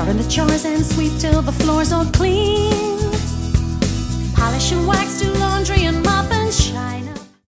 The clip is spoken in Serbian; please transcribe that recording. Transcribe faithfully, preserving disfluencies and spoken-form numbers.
Run the chores and sweep till the floors are clean. Polish and wax, do laundry